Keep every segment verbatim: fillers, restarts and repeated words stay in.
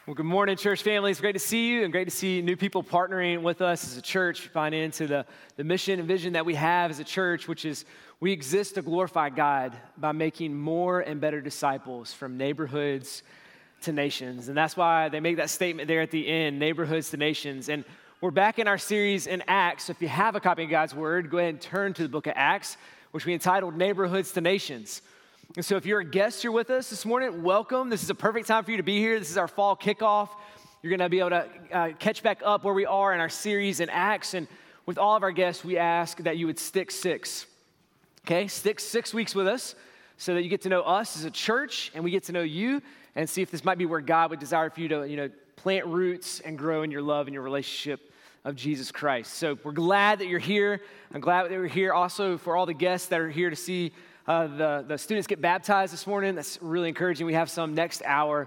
Well, good morning, church family. It's great to see you and great to see new people partnering with us as a church, buying into the, the mission and vision that we have as a church, which is we exist to glorify God by making more and better disciples from neighborhoods to nations. And that's why they make that statement there at the end, neighborhoods to nations. And we're back in our series in Acts. So if you have a copy of God's Word, go ahead and turn to the book of Acts, which we entitled Neighborhoods to Nations. And so if you're a guest here with us this morning, welcome. This is a perfect time for you to be here. This is our fall kickoff. You're going to be able to uh, catch back up where we are in our series in Acts. And with all of our guests, we ask that you would stick six. Okay, stick six weeks with us so that you get to know us as a church and we get to know you and see if this might be where God would desire for you to, you know, plant roots and grow in your love and your relationship of Jesus Christ. So we're glad that you're here. I'm glad that you're here also for all the guests that are here to see Uh, the, the students get baptized this morning. That's really encouraging. We have some next hour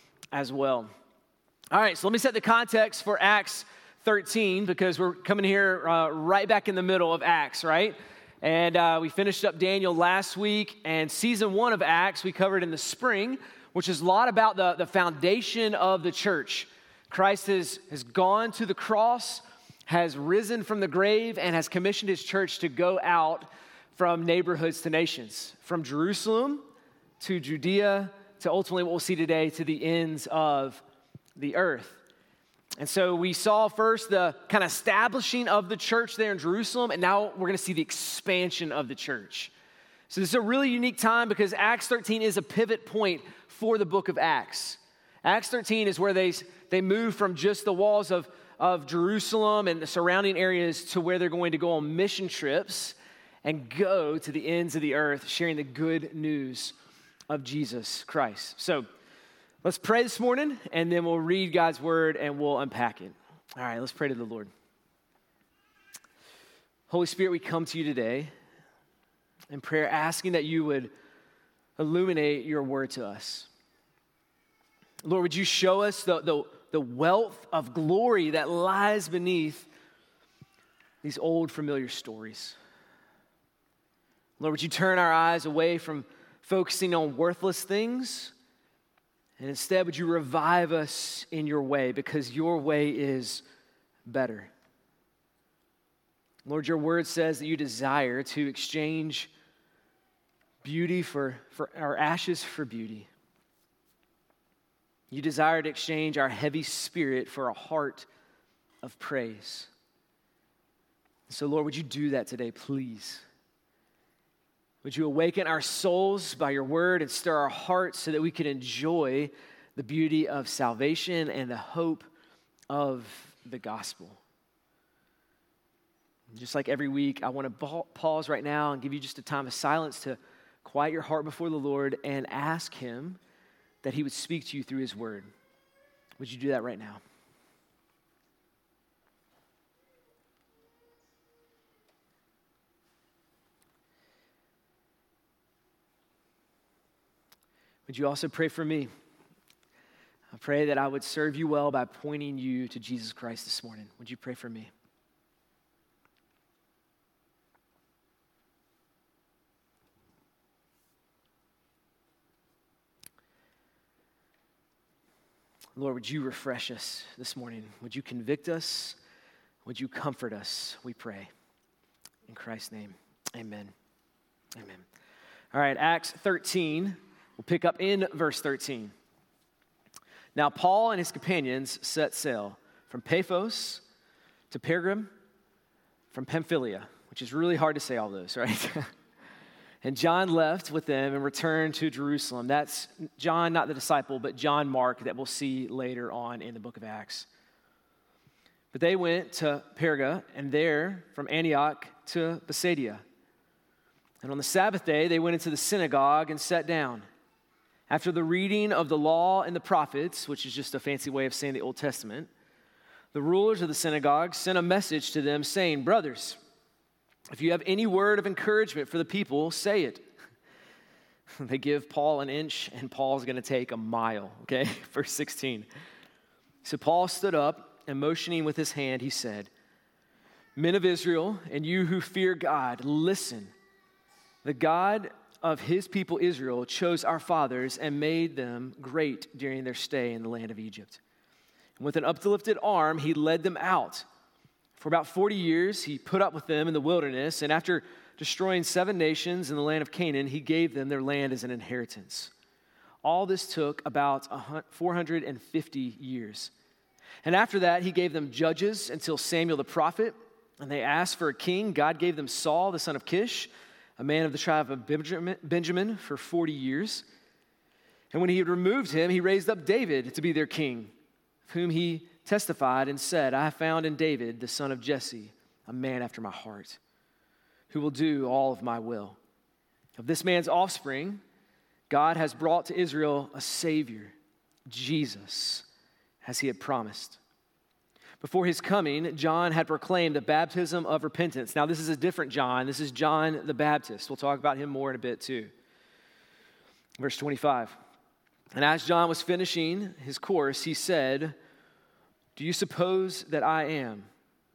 as well. All right, so let me set the context for Acts thirteen because we're coming here uh, right back in the middle of Acts, right? And uh, we finished up Daniel last week, and season one of Acts we covered in the spring, which is a lot about the, the foundation of the church. Christ has, has gone to the cross, has risen from the grave, and has commissioned his church to go out from neighborhoods to nations, from Jerusalem to Judea to ultimately what we'll see today to the ends of the earth. And so we saw first the kind of establishing of the church there in Jerusalem, and now we're going to see the expansion of the church. So this is a really unique time because Acts thirteen is a pivot point for the book of Acts. Acts thirteen is where they, they move from just the walls of, of Jerusalem and the surrounding areas to where they're going to go on mission trips and go to the ends of the earth, sharing the good news of Jesus Christ. So let's pray this morning, and then we'll read God's word, and we'll unpack it. All right, let's pray to the Lord. Holy Spirit, we come to you today in prayer, asking that you would illuminate your word to us. Lord, would you show us the, the, the wealth of glory that lies beneath these old familiar stories? Lord, would you turn our eyes away from focusing on worthless things, and instead would you revive us in your way because your way is better. Lord, your word says that you desire to exchange beauty for, for our ashes for beauty. You desire to exchange our heavy spirit for a heart of praise. So Lord, would you do that today, please? Would you awaken our souls by your word and stir our hearts so that we can enjoy the beauty of salvation and the hope of the gospel? Just like every week, I want to pause right now and give you just a time of silence to quiet your heart before the Lord and ask him that he would speak to you through his word. Would you do that right now? Would you also pray for me? I pray that I would serve you well by pointing you to Jesus Christ this morning. Would you pray for me? Lord, would you refresh us this morning? Would you convict us? Would you comfort us? We pray. In Christ's name, amen. Amen. All right, Acts thirteen. We'll pick up in verse thirteen. Now, Paul and his companions set sail from Paphos to Pergam, from Pamphylia, which is really hard to say all those, right? And John left with them and returned to Jerusalem. That's John, not the disciple, but John Mark that we'll see later on in the book of Acts. But they went to Perga, and there from Antioch to Pisidia. And on the Sabbath day, they went into the synagogue and sat down. After the reading of the law and the prophets, which is just a fancy way of saying the Old Testament, the rulers of the synagogue sent a message to them saying, "Brothers, if you have any word of encouragement for the people, say it." They give Paul an inch, and Paul's going to take a mile, okay? Verse sixteen. So Paul stood up, and motioning with his hand, he said, "Men of Israel, and you who fear God, listen. The God of his people Israel chose our fathers and made them great during their stay in the land of Egypt. With an uplifted arm, he led them out. For about forty years, he put up with them in the wilderness, and after destroying seven nations in the land of Canaan, he gave them their land as an inheritance. All this took about four hundred fifty years. And after that, he gave them judges until Samuel the prophet, and they asked for a king. God gave them Saul, the son of Kish, a man of the tribe of Benjamin, for forty years. And when he had removed him, he raised up David to be their king, of whom he testified and said, I have found in David, the son of Jesse, a man after my heart, who will do all of my will. Of this man's offspring, God has brought to Israel a Savior, Jesus, as he had promised. Before his coming, John had proclaimed the baptism of repentance. Now, this is a different John. This is John the Baptist. We'll talk about him more in a bit, too. Verse twenty-five. And as John was finishing his course, he said, do you suppose that I am?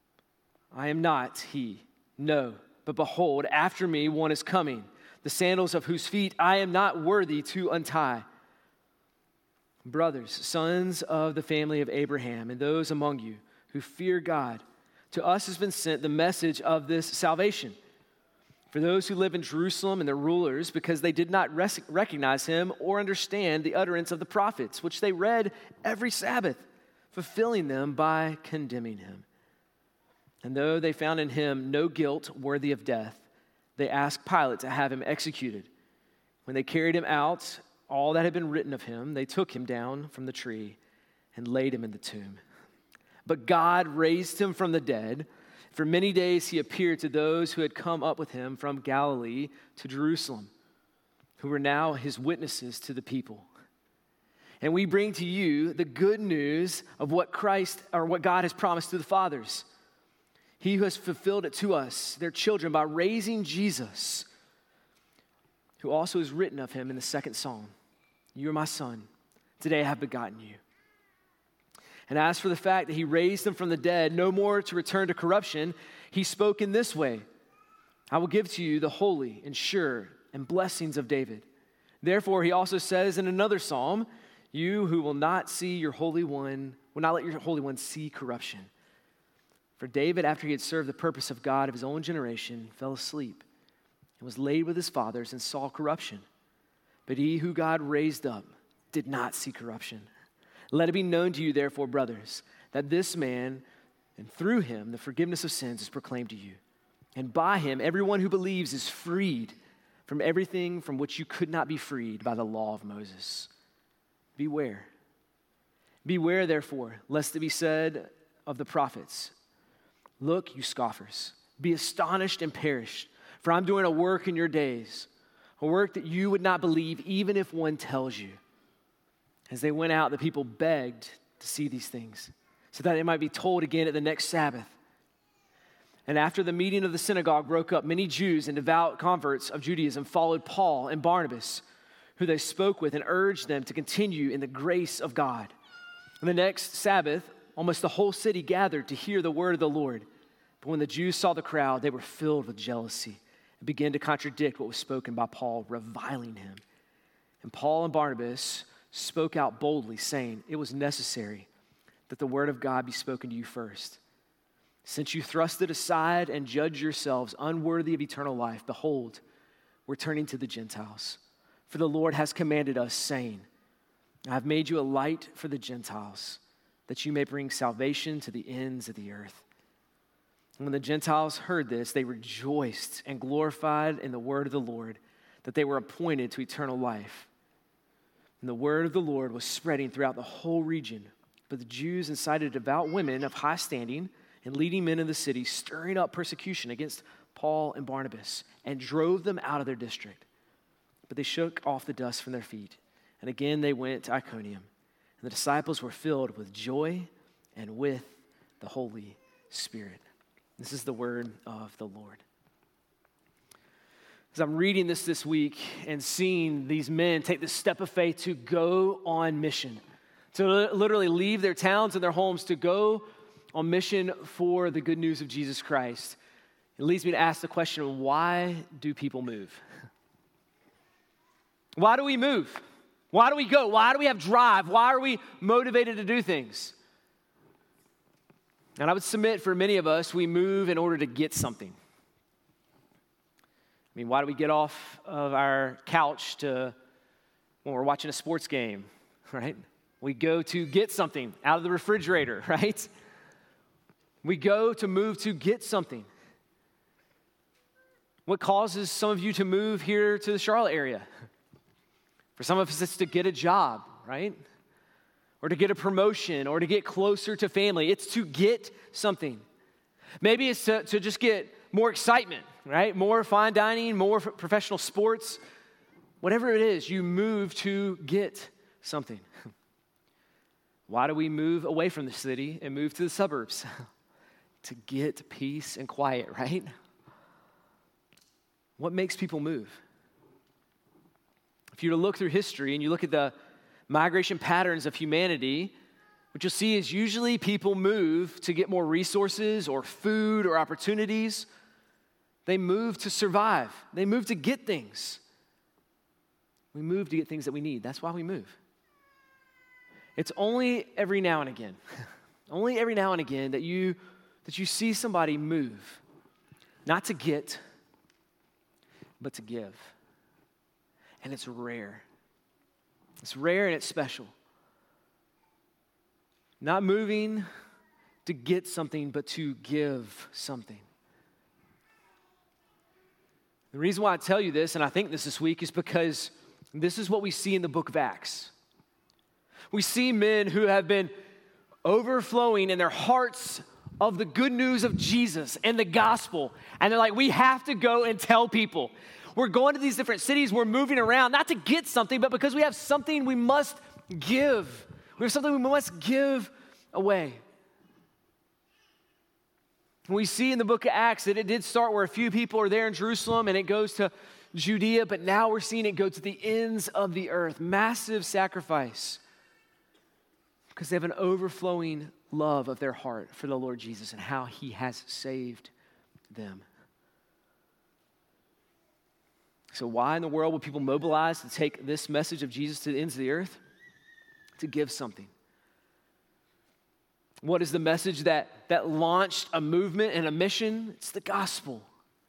I am not he. No, but behold, after me one is coming, the sandals of whose feet I am not worthy to untie. Brothers, sons of the family of Abraham, and those among you who fear God, to us has been sent the message of this salvation. For those who live in Jerusalem and their rulers, because they did not res- recognize him or understand the utterance of the prophets, which they read every Sabbath, fulfilling them by condemning him. And though they found in him no guilt worthy of death, they asked Pilate to have him executed. When they carried him out, all that had been written of him, they took him down from the tree and laid him in the tomb. But God raised him from the dead. For many days he appeared to those who had come up with him from Galilee to Jerusalem, who were now his witnesses to the people. And we bring to you the good news of what Christ, or what God has promised to the fathers. He who has fulfilled it to us, their children, by raising Jesus, who also is written of him in the second psalm. You are my son. Today I have begotten you. And as for the fact that he raised him from the dead, no more to return to corruption, he spoke in this way, I will give to you the holy and sure and blessings of David. Therefore, he also says in another psalm, you who will not see your Holy One, will not let your Holy One see corruption. For David, after he had served the purpose of God of his own generation, fell asleep and was laid with his fathers and saw corruption. But he who God raised up did not see corruption. Let it be known to you, therefore, brothers, that this man, and through him, the forgiveness of sins is proclaimed to you. And by him, everyone who believes is freed from everything from which you could not be freed by the law of Moses. Beware. Beware, therefore, lest it be said of the prophets, look, you scoffers, be astonished and perish, for I'm doing a work in your days, a work that you would not believe even if one tells you. As they went out, the people begged to see these things, so that it might be told again at the next Sabbath. And after the meeting of the synagogue broke up, many Jews and devout converts of Judaism followed Paul and Barnabas, who they spoke with and urged them to continue in the grace of God. On the next Sabbath, almost the whole city gathered to hear the word of the Lord. But when the Jews saw the crowd, they were filled with jealousy and began to contradict what was spoken by Paul, reviling him. And Paul and Barnabas spoke out boldly, saying, it was necessary that the word of God be spoken to you first. Since you thrust it aside and judge yourselves unworthy of eternal life, behold, we're turning to the Gentiles. For the Lord has commanded us, saying, I have made you a light for the Gentiles, that you may bring salvation to the ends of the earth. And when the Gentiles heard this, they rejoiced and glorified in the word of the Lord, that they were appointed to eternal life. And the word of the Lord was spreading throughout the whole region. But the Jews incited devout women of high standing and leading men in the city, stirring up persecution against Paul and Barnabas, and drove them out of their district. But they shook off the dust from their feet. And again they went to Iconium. And the disciples were filled with joy and with the Holy Spirit. This is the word of the Lord. As I'm reading this this week and seeing these men take the step of faith to go on mission, to literally leave their towns and their homes to go on mission for the good news of Jesus Christ, it leads me to ask the question, why do people move? Why do we move? Why do we go? Why do we have drive? Why are we motivated to do things? And I would submit for many of us, we move in order to get something. I mean, why do we get off of our couch to when we're watching a sports game, right? We go to get something out of the refrigerator, right? We go to move to get something. What causes some of you to move here to the Charlotte area? For some of us, it's to get a job, right? Or to get a promotion, or to get closer to family. It's to get something. Maybe it's to, to just get more excitement, right? More fine dining, more professional sports. Whatever it is, you move to get something. Why do we move away from the city and move to the suburbs? To get peace and quiet, right? What makes people move? If you were to look through history and you look at the migration patterns of humanity, what you'll see is usually people move to get more resources or food or opportunities. They move to survive. They move to get things. We move to get things that we need. That's why we move. It's only every now and again, only every now and again that you that you see somebody move, not to get, but to give. And it's rare. It's rare and it's special. Not moving to get something, but to give something. The reason why I tell you this, and I think this this week, is because this is what we see in the book of Acts. We see men who have been overflowing in their hearts of the good news of Jesus and the gospel. And they're like, we have to go and tell people. We're going to these different cities. We're moving around, not to get something, but because we have something we must give. We have something we must give away. We see in the book of Acts that it did start where a few people are there in Jerusalem and it goes to Judea, but now we're seeing it go to the ends of the earth. Massive sacrifice because they have an overflowing love of their heart for the Lord Jesus and how he has saved them. So why in the world would people mobilize to take this message of Jesus to the ends of the earth? To give something. What is the message that, that launched a movement and a mission? It's the gospel.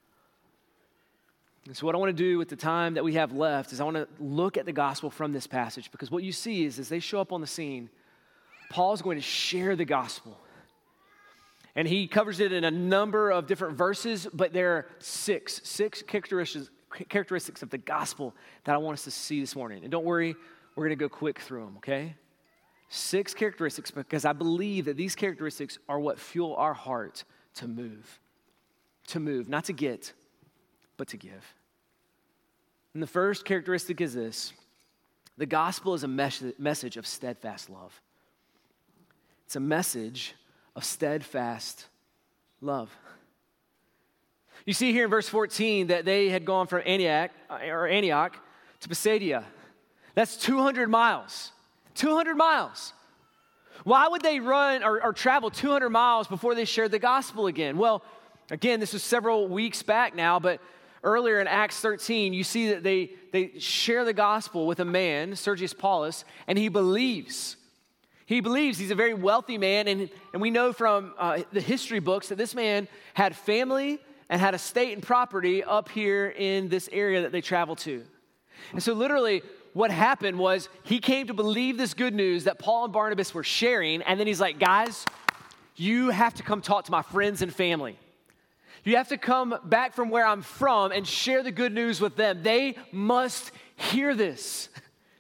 And so what I want to do with the time that we have left is I want to look at the gospel from this passage, because what you see is as they show up on the scene, Paul's going to share the gospel. And he covers it in a number of different verses, but there are six, six characteristics, characteristics of the gospel that I want us to see this morning. And don't worry, we're going to go quick through them, okay? Six characteristics, because I believe that these characteristics are what fuel our heart to move. To move, not to get, but to give. And the first characteristic is this: the gospel is a mes- message of steadfast love. It's a message of steadfast love. You see here in verse fourteen that they had gone from Antioch, or Antioch to Pisidia. That's two hundred miles. two hundred miles. Why would they run or, or travel two hundred miles before they shared the gospel again? Well, again, this was several weeks back now, but earlier in Acts thirteen, you see that they, they share the gospel with a man, Sergius Paulus, and he believes. He believes. He's a very wealthy man, and, and we know from uh, the history books that this man had family and had estate and property up here in this area that they traveled to. And so literally what happened was he came to believe this good news that Paul and Barnabas were sharing, and then he's like, guys, you have to come talk to my friends and family. You have to come back from where I'm from and share the good news with them. They must hear this.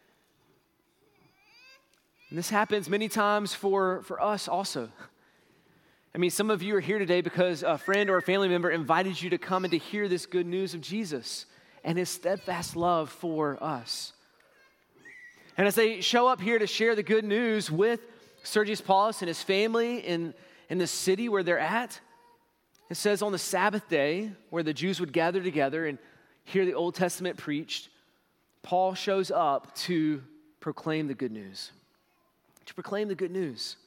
And this happens many times for, for us also. I mean, some of you are here today because a friend or a family member invited you to come and to hear this good news of Jesus and his steadfast love for us. And as they show up here to share the good news with Sergius Paulus and his family in, in the city where they're at, it says on the Sabbath day, where the Jews would gather together and hear the Old Testament preached, Paul shows up to proclaim the good news. To proclaim the good news.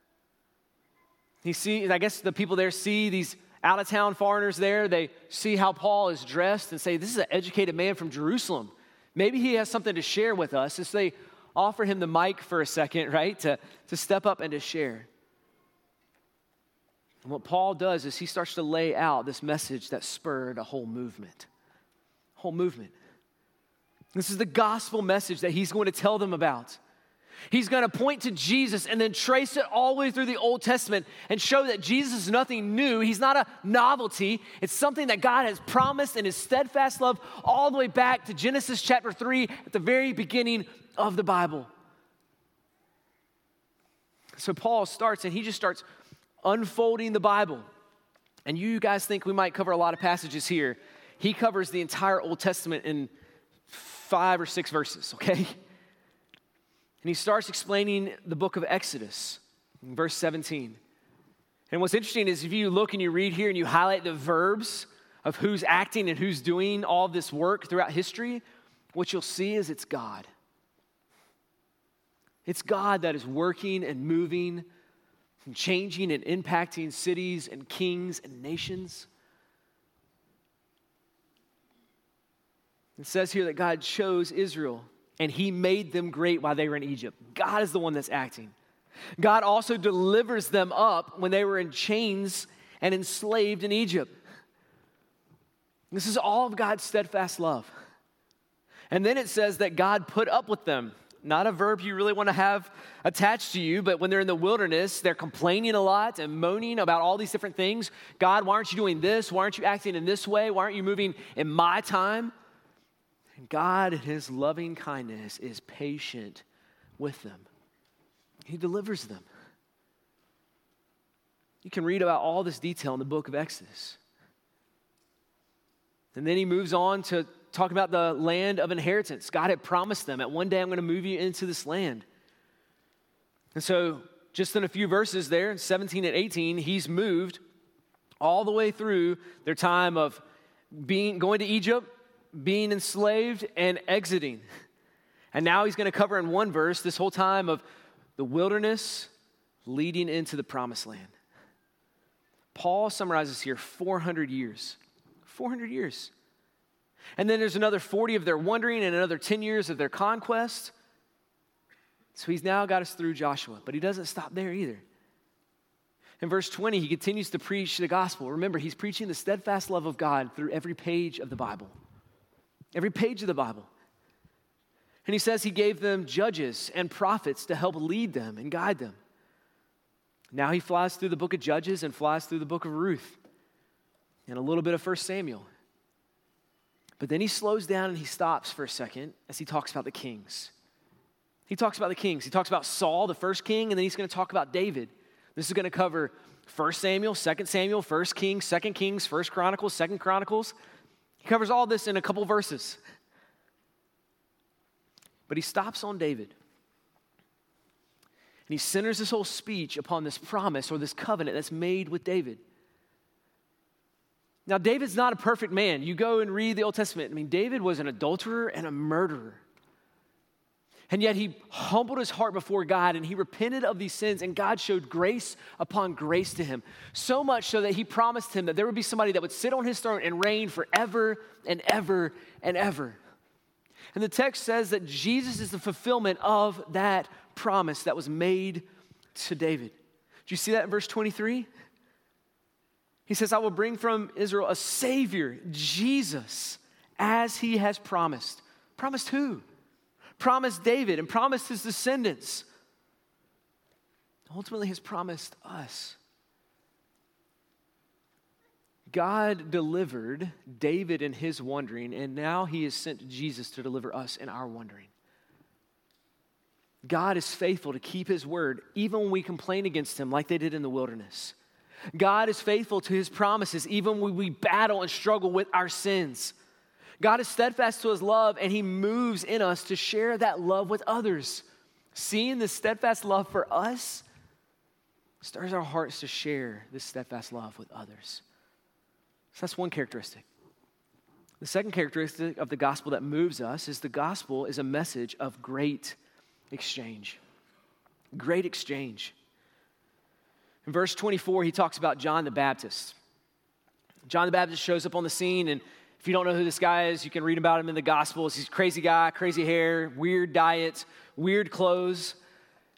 He sees, I guess the people there see these out-of-town foreigners there. They see how Paul is dressed and say, this is an educated man from Jerusalem. Maybe he has something to share with us. As they offer him the mic for a second, right, to, to step up and to share. And what Paul does is he starts to lay out this message that spurred a whole movement. Whole movement. This is the gospel message that he's going to tell them about. He's going to point to Jesus and then trace it all the way through the Old Testament and show that Jesus is nothing new. He's not a novelty. It's something that God has promised in his steadfast love all the way back to Genesis chapter three at the very beginning of the Bible. So Paul starts and he just starts unfolding the Bible. And you guys think we might cover a lot of passages here. He covers the entire Old Testament in five or six verses, okay? And he starts explaining the book of Exodus in verse seventeen. And what's interesting is if you look and you read here and you highlight the verbs of who's acting and who's doing all this work throughout history, what you'll see is it's God. It's God that is working and moving and changing and impacting cities and kings and nations. It says here that God chose Israel and he made them great while they were in Egypt. God is the one that's acting. God also delivers them up when they were in chains and enslaved in Egypt. This is all of God's steadfast love. And then it says that God put up with them. Not a verb you really want to have attached to you, but when they're in the wilderness, they're complaining a lot and moaning about all these different things. God, why aren't you doing this? Why aren't you acting in this way? Why aren't you moving in my time? And God, in his loving kindness, is patient with them. He delivers them. You can read about all this detail in the book of Exodus. And then he moves on to talk about the land of inheritance. God had promised them that one day I'm going to move you into this land. And so just in a few verses there, in seventeen and eighteen, he's moved all the way through their time of being going to Egypt, being enslaved, and exiting. And now he's going to cover in one verse this whole time of the wilderness leading into the promised land. Paul summarizes here four hundred years. four hundred years. And then there's another forty of their wandering and another ten years of their conquest. So he's now got us through Joshua, but he doesn't stop there either. In verse twenty, he continues to preach the gospel. Remember, he's preaching the steadfast love of God through every page of the Bible. Every page of the Bible. And he says he gave them judges and prophets to help lead them and guide them. Now he flies through the book of Judges and flies through the book of Ruth and a little bit of First Samuel. But then he slows down and he stops for a second as he talks about the kings. He talks about the kings. He talks about Saul, the first king, and then he's going to talk about David. This is going to cover First Samuel, Second Samuel, First Kings, Second Kings, First Chronicles, Second Chronicles. He covers all this in a couple verses. But he stops on David. And he centers this whole speech upon this promise or this covenant that's made with David. Now, David's not a perfect man. You go and read the Old Testament. I mean, David was an adulterer and a murderer. And yet he humbled his heart before God and he repented of these sins and God showed grace upon grace to him. So much so that he promised him that there would be somebody that would sit on his throne and reign forever and ever and ever. And the text says that Jesus is the fulfillment of that promise that was made to David. Do you see that in verse twenty-three? He says, I will bring from Israel a Savior, Jesus, as he has promised. Promised who? Promised David and promised his descendants. Ultimately, has promised us. God delivered David in his wandering, and now he has sent Jesus to deliver us in our wandering. God is faithful to keep his word, even when we complain against him like they did in the wilderness. God is faithful to his promises, even when we battle and struggle with our sins. God is steadfast to his love, and he moves in us to share that love with others. Seeing this steadfast love for us stirs our hearts to share this steadfast love with others. So that's one characteristic. The second characteristic of the gospel that moves us is the gospel is a message of great exchange. Great exchange. In verse twenty-four, he talks about John the Baptist. John the Baptist shows up on the scene, and if you don't know who this guy is, you can read about him in the Gospels. He's a crazy guy, crazy hair, weird diet, weird clothes.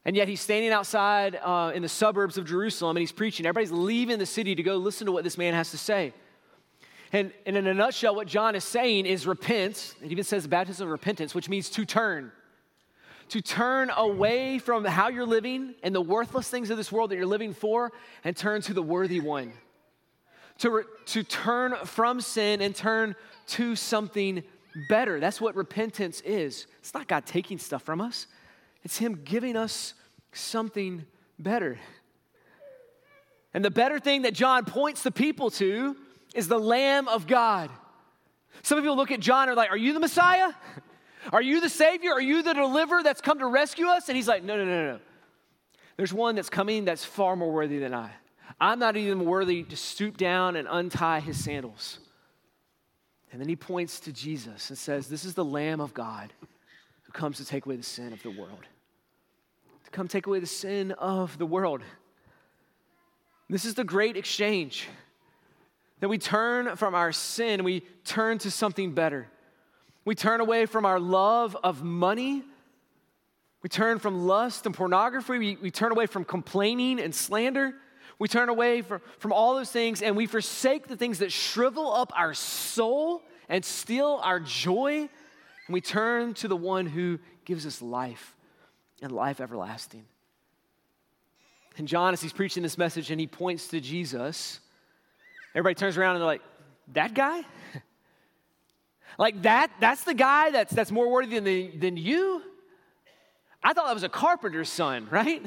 And yet he's standing outside uh, in the suburbs of Jerusalem and he's preaching. Everybody's leaving the city to go listen to what this man has to say. And, and in a nutshell, what John is saying is repent. It even says the baptism of repentance, which means to turn. To turn away from how you're living and the worthless things of this world that you're living for and turn to the worthy one. To, re, to turn from sin and turn to something better. That's what repentance is. It's not God taking stuff from us. It's him giving us something better. And the better thing that John points the people to is the Lamb of God. Some people look at John and are like, are you the Messiah? Are you the Savior? Are you the deliverer that's come to rescue us? And he's like, no, no, no, no. There's one that's coming that's far more worthy than I. I'm not even worthy to stoop down and untie his sandals. And then he points to Jesus and says, this is the Lamb of God who comes to take away the sin of the world. To come take away the sin of the world. This is the great exchange. That we turn from our sin, we turn to something better. We turn away from our love of money. We turn from lust and pornography. We, we turn away from complaining and slander. We turn away from, from all those things and we forsake the things that shrivel up our soul and steal our joy. And we turn to the one who gives us life and life everlasting. And John, as he's preaching this message and he points to Jesus, everybody turns around and they're like, that guy? Like that, that's the guy that's that's more worthy than, the, than you? I thought that was a carpenter's son, right?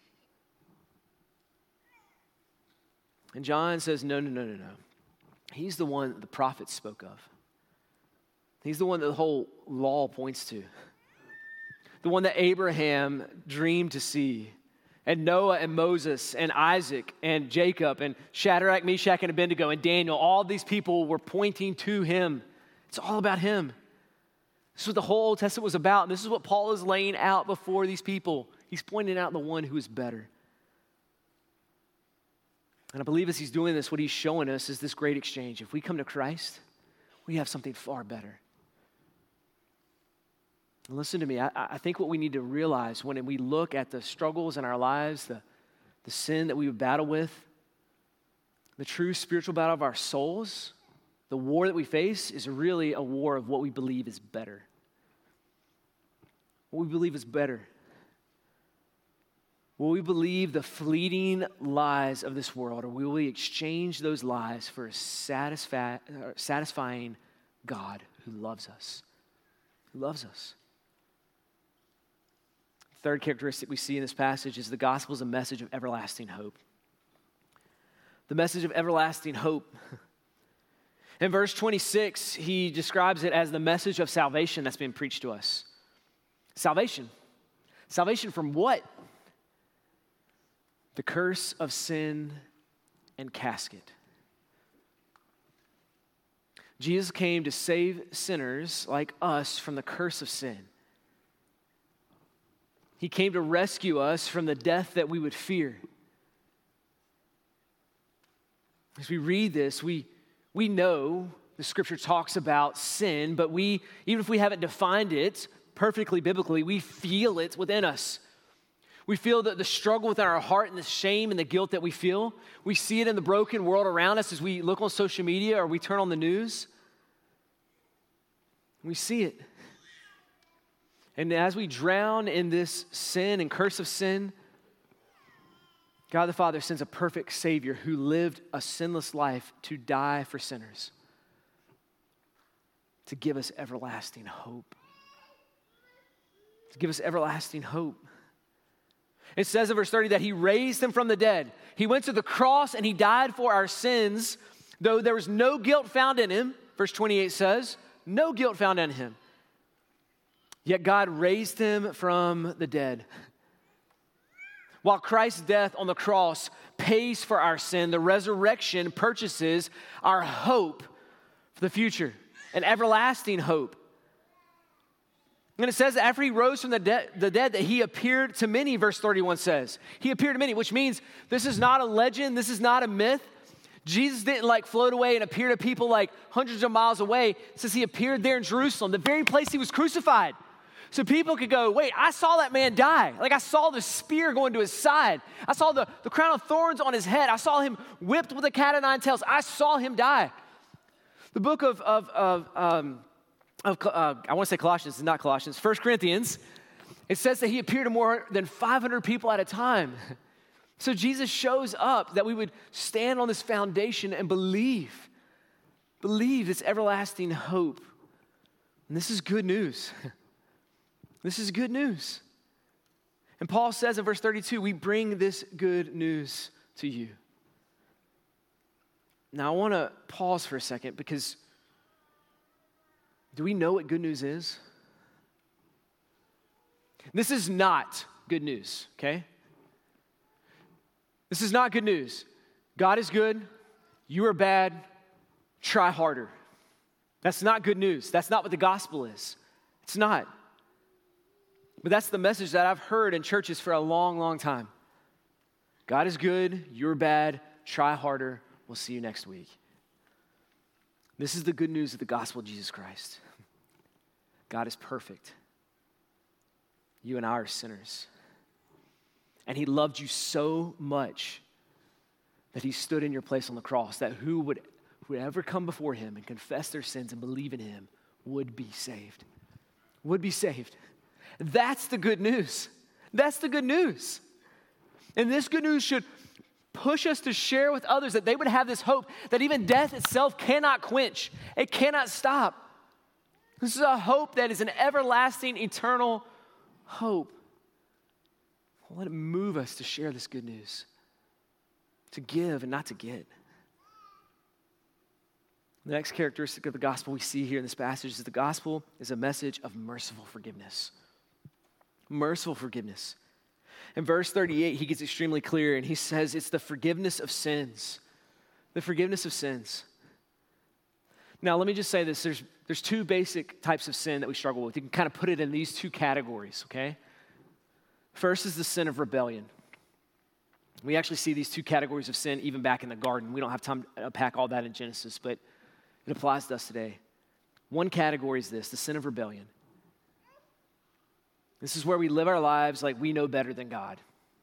And John says, no, no, no, no, no. He's the one that the prophets spoke of. He's the one that the whole law points to. The one that Abraham dreamed to see. And Noah and Moses and Isaac and Jacob and Shadrach, Meshach, and Abednego and Daniel, all these people were pointing to him. It's all about him. This is what the whole Old Testament was about. And this is what Paul is laying out before these people. He's pointing out the one who is better. And I believe as he's doing this, what he's showing us is this great exchange. If we come to Christ, we have something far better. And listen to me, I, I think what we need to realize when we look at the struggles in our lives, the, the sin that we would battle with, the true spiritual battle of our souls, the war that we face is really a war of what we believe is better. What we believe is better. Will we believe the fleeting lies of this world, or will we exchange those lies for a satisfi- satisfying God who loves us? Who loves us. The third characteristic we see in this passage is the gospel is a message of everlasting hope. The message of everlasting hope. In verse twenty-six, he describes it as the message of salvation that's been preached to us. Salvation. Salvation from what? The curse of sin and casket. Jesus came to save sinners like us from the curse of sin. He came to rescue us from the death that we would fear. As we read this, we We know the scripture talks about sin, but we, even if we haven't defined it perfectly biblically, we feel it within us. We feel the, the struggle within our heart and the shame and the guilt that we feel. We see it in the broken world around us as we look on social media or we turn on the news. We see it. And as we drown in this sin and curse of sin, God the Father sends a perfect Savior who lived a sinless life to die for sinners, to give us everlasting hope. To give us everlasting hope. It says in verse thirty that he raised him from the dead. He went to the cross and he died for our sins, though there was no guilt found in him. Verse twenty-eight says, no guilt found in him. Yet God raised him from the dead. While Christ's death on the cross pays for our sin, the resurrection purchases our hope for the future, an everlasting hope. And it says that after he rose from the, de- the dead that he appeared to many, verse thirty-one says. He appeared to many, which means this is not a legend, this is not a myth. Jesus didn't like float away and appear to people like hundreds of miles away. It says he appeared there in Jerusalem, the very place he was crucified. So people could go, wait, I saw that man die. Like I saw the spear going to his side. I saw the, the crown of thorns on his head. I saw him whipped with a cat o' nine tails. I saw him die. The book of, of, of, um, of uh, I want to say Colossians, it's not Colossians, First Corinthians, it says that he appeared to more than five hundred people at a time. So Jesus shows up that we would stand on this foundation and believe, believe this everlasting hope. And this is good news. This is good news. And Paul says in verse thirty-two, we bring this good news to you. Now I want to pause for a second because do we know what good news is? This is not good news, okay? This is not good news. God is good, you are bad, try harder. That's not good news. That's not what the gospel is. It's not. But that's the message that I've heard in churches for a long, long time. God is good, you're bad, try harder, we'll see you next week. This is the good news of the gospel of Jesus Christ. God is perfect. You and I are sinners. And he loved you so much that he stood in your place on the cross, that who would, who would ever come before him and confess their sins and believe in him would be saved. Would be saved. That's the good news. That's the good news. And this good news should push us to share with others that they would have this hope that even death itself cannot quench. It cannot stop. This is a hope that is an everlasting, eternal hope. Let it move us to share this good news, to give and not to get. The next characteristic of the gospel we see here in this passage is that the gospel is a message of merciful forgiveness. Merciful forgiveness. In verse thirty-eight, he gets extremely clear and he says it's the forgiveness of sins. The forgiveness of sins. Now, let me just say this. There's, there's two basic types of sin that we struggle with. You can kind of put it in these two categories, okay? First is the sin of rebellion. We actually see these two categories of sin even back in the garden. We don't have time to unpack all that in Genesis, but it applies to us today. One category is this, the sin of rebellion. This is where we live our lives like we know better than God.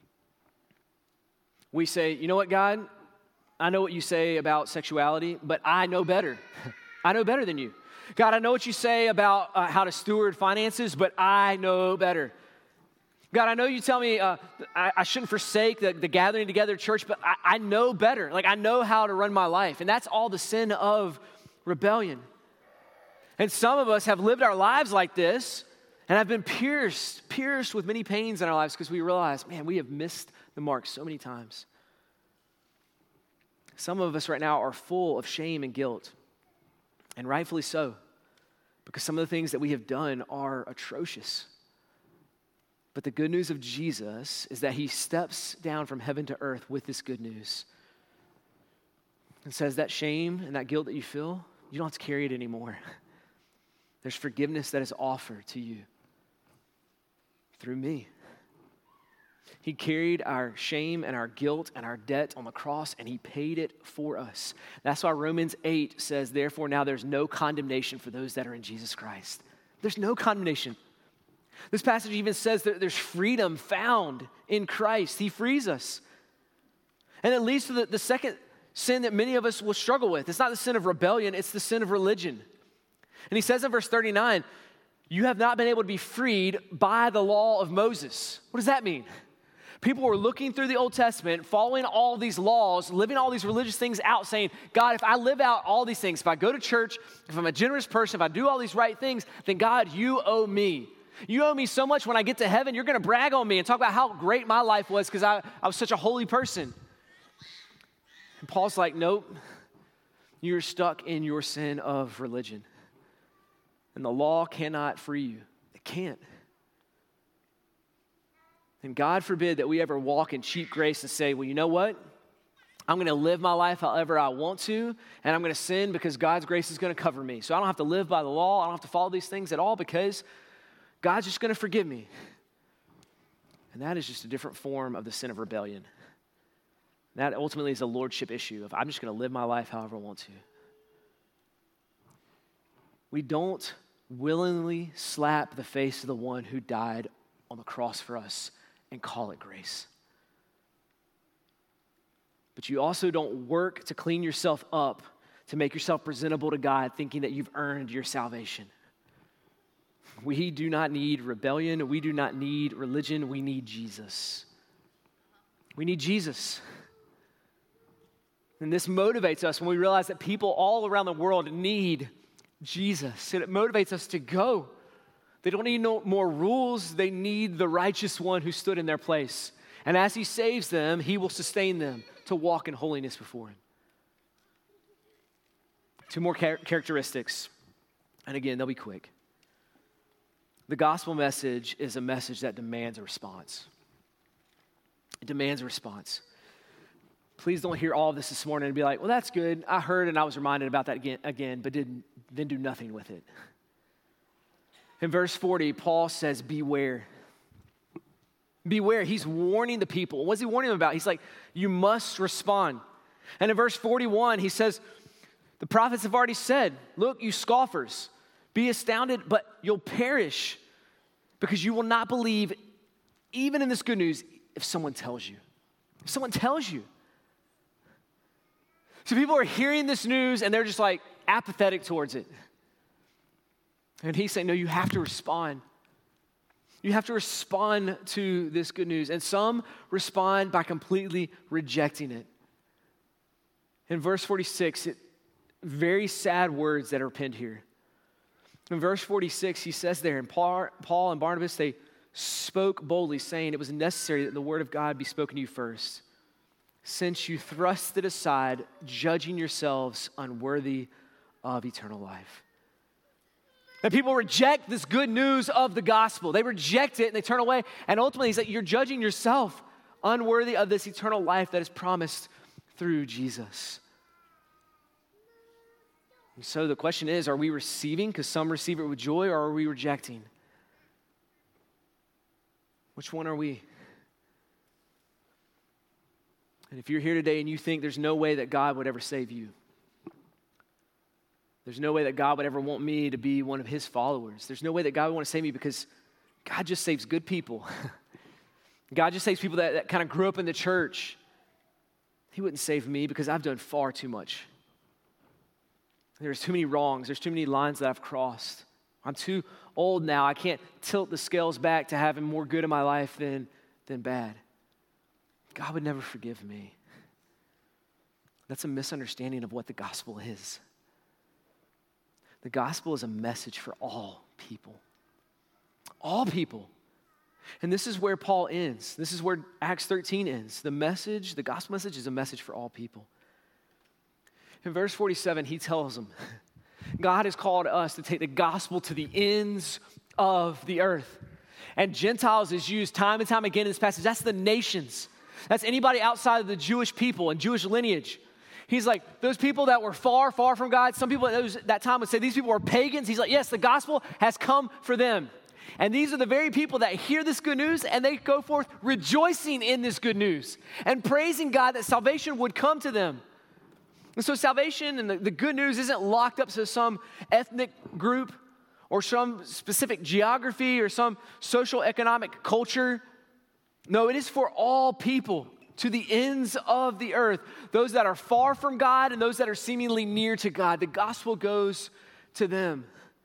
We say, you know what, God? I know what you say about sexuality, but I know better. I know better than you. God, I know what you say about uh, how to steward finances, but I know better. God, I know you tell me uh, I, I shouldn't forsake the, the gathering together church, but I, I know better. Like, I know how to run my life. And that's all the sin of rebellion. And some of us have lived our lives like this and have been pierced, pierced with many pains in our lives because we realize, man, we have missed the mark so many times. Some of us right now are full of shame and guilt, and rightfully so, because some of the things that we have done are atrocious. But the good news of Jesus is that he steps down from heaven to earth with this good news and says that shame and that guilt that you feel, you don't have to carry it anymore. There's forgiveness that is offered to you through me. He carried our shame and our guilt and our debt on the cross, and he paid it for us. That's why Romans eight says, therefore now there's no condemnation for those that are in Jesus Christ. There's no condemnation. This passage even says that there's freedom found in Christ. He frees us. And it leads to the, the second sin that many of us will struggle with. It's not the sin of rebellion, it's the sin of religion. And he says in verse thirty-nine, you have not been able to be freed by the law of Moses. What does that mean? People were looking through the Old Testament, following all these laws, living all these religious things out, saying, God, if I live out all these things, if I go to church, if I'm a generous person, if I do all these right things, then God, you owe me. You owe me so much. When I get to heaven, you're going to brag on me and talk about how great my life was because I, I was such a holy person. And Paul's like, nope, you're stuck in your sin of religion. And the law cannot free you. It can't. And God forbid that we ever walk in cheap grace and say, well, you know what? I'm going to live my life however I want to, and I'm going to sin because God's grace is going to cover me. So I don't have to live by the law. I don't have to follow these things at all because God's just going to forgive me. And that is just a different form of the sin of rebellion. That ultimately is a lordship issue of I'm just going to live my life however I want to. We don't willingly slap the face of the one who died on the cross for us and call it grace. But you also don't work to clean yourself up, to make yourself presentable to God, thinking that you've earned your salvation. We do not need rebellion. We do not need religion. We need Jesus. We need Jesus. And this motivates us when we realize that people all around the world need Jesus. And it motivates us to go. They don't need no more rules. They need the righteous one who stood in their place. And as he saves them, he will sustain them to walk in holiness before him. Two more char- characteristics. And again, they'll be quick. The gospel message is a message that demands a response. It demands a response. Please don't hear all of this this morning and be like, well, that's good. I heard and I was reminded about that again, again but didn't then do nothing with it. In verse forty, Paul says, beware. Beware. He's warning the people. What's he warning them about? He's like, you must respond. And in verse forty-one, he says, the prophets have already said, look, you scoffers, be astounded, but you'll perish because you will not believe even in this good news if someone tells you. If someone tells you. So people are hearing this news and they're just like apathetic towards it. And he's saying, no, you have to respond. You have to respond to this good news. And some respond by completely rejecting it. In verse forty-six, it, very sad words that are penned here. In verse forty-six, he says there, and Paul, Paul and Barnabas, they spoke boldly, saying it was necessary that the word of God be spoken to you first, since you thrust it aside, judging yourselves unworthy of eternal life. That people reject this good news of the gospel. They reject it and they turn away. And ultimately, he's like, you're judging yourself unworthy of this eternal life that is promised through Jesus. And so the question is, are we receiving because some receive it with joy, or are we rejecting? Which one are we? And if you're here today and you think there's no way that God would ever save you, there's no way that God would ever want me to be one of his followers. There's no way that God would want to save me because God just saves good people. God just saves people that, that kind of grew up in the church. He wouldn't save me because I've done far too much. There's too many wrongs. There's too many lines that I've crossed. I'm too old now. I can't tilt the scales back to having more good in my life than, than bad. God would never forgive me. That's a misunderstanding of what the gospel is. The gospel is a message for all people. All people. And this is where Paul ends. This is where Acts thirteen ends. The message, the gospel message is a message for all people. In verse forty-seven, he tells them, God has called us to take the gospel to the ends of the earth. And Gentiles is used time and time again in this passage. That's the nations. That's anybody outside of the Jewish people and Jewish lineage. He's like, those people that were far, far from God, some people at those, that time would say these people were pagans. He's like, yes, the gospel has come for them. And these are the very people that hear this good news and they go forth rejoicing in this good news and praising God that salvation would come to them. And so salvation and the, the good news isn't locked up to some ethnic group or some specific geography or some social economic culture. No, it is for all people, to the ends of the earth, those that are far from God and those that are seemingly near to God. The gospel goes to them.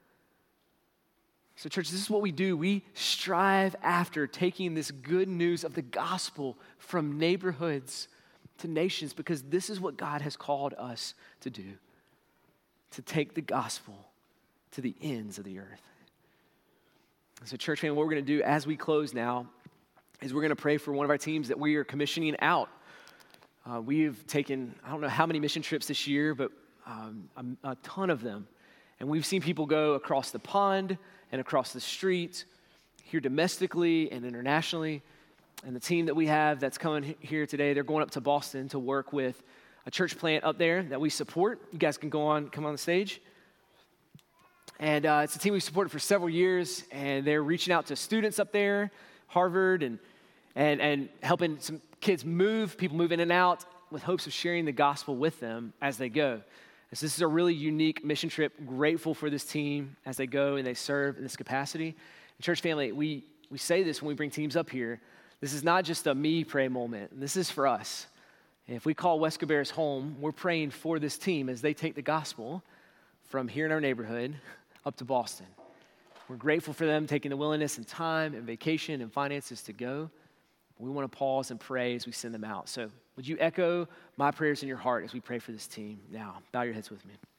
So church, this is what we do. We strive after taking this good news of the gospel from neighborhoods to nations, because this is what God has called us to do, to take the gospel to the ends of the earth. So church family, what we're going to do as we close now is we're going to pray for one of our teams that we are commissioning out. Uh, we've taken, I don't know how many mission trips this year, but um, a, a ton of them. And we've seen people go across the pond and across the street, here domestically and internationally. And the team that we have that's coming here today, they're going up to Boston to work with a church plant up there that we support. You guys can go on, come on the stage. And uh, it's a team we've supported for several years, and they're reaching out to students up there, Harvard, and and and helping some kids move, people move in and out with hopes of sharing the gospel with them as they go. And so this is a really unique mission trip. Grateful for this team as they go and they serve in this capacity. And church family, we, we say this when we bring teams up here. This is not just a me pray moment. This is for us. And if we call West Cabarrus home, we're praying for this team as they take the gospel from here in our neighborhood up to Boston. We're grateful for them taking the willingness and time and vacation and finances to go. We want to pause and pray as we send them out. So would you echo my prayers in your heart as we pray for this team now? Bow your heads with me.